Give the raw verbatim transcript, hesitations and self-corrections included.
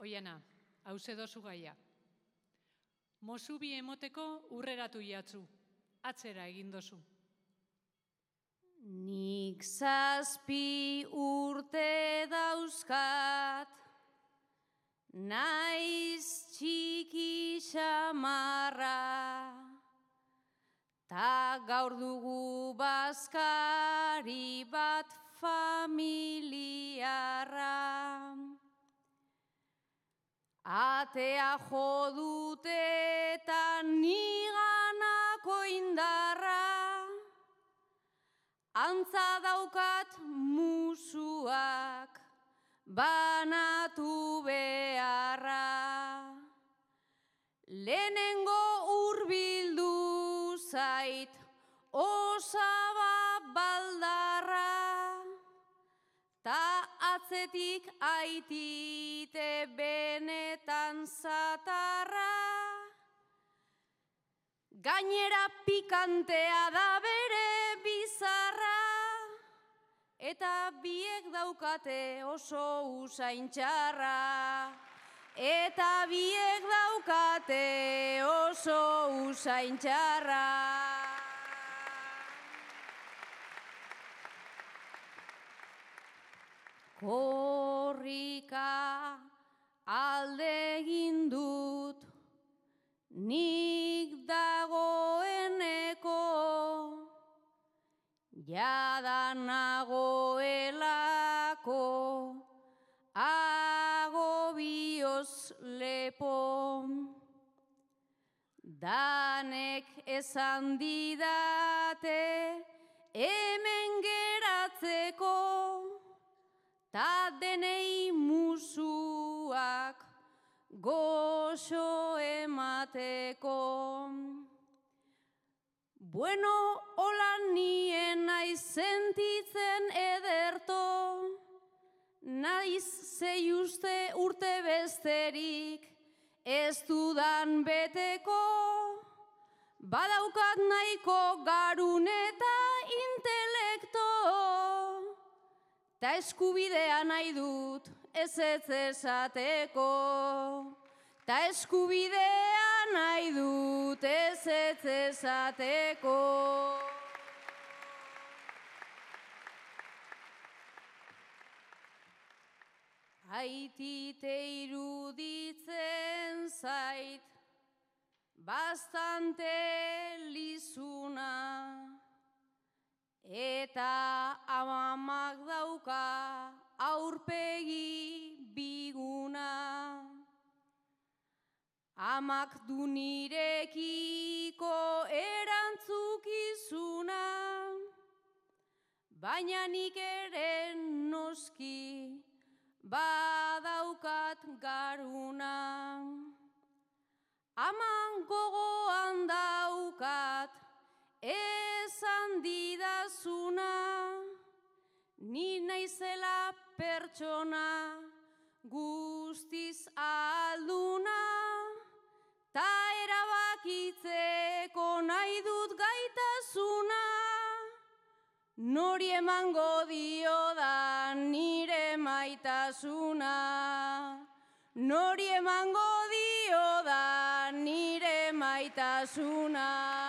Oiana, hauze dozu gaia. Mozu bi emoteko urreratu jatzu, atzera egin dozu. Nik zazpi urte dauzkat, naiz txiki xamarra, ta gaur dugu bazkari bat familiarra. Atea jo dute eta niganako indarra, antza daukat musuak banatu beharra. Lehenengo hurbildu zait osaba baldarra, ta atzetik aitite benetan zatarra. Gainera pikantea da bere bizarra, eta biek daukate oso usain txarra. Eta biek daukate oso usain txarra. Korrika alde egin dut, nik dagoeneko, jada nagoelako, agobioz lepo. Danek esan didate hemen geratzeko, ta denei musuak goxo emateko. Bueno, hola nien naiz sentitzen ederto, naiz zei uste urte besterik ez dudan beteko, badaukat nahiko garun eta intelekto, ta eskubidea nahi dut ez ez esateko, ta eskubidea nahi dut ez ez esateko. Aitite iruditzen zait bastante lizuna, eta amamak dauka aurpegi biguna. Amak du nirekiko erantzukizuna, baina nik ere noski badaukat garuna. Aman gogoan daukat esan didazuna, ni naizela pertsona guztiz alduna, ta erabakitzeko nahi dut gaitasuna, nori emango diodan nire maitasuna, nori emango diodan nire maitasuna.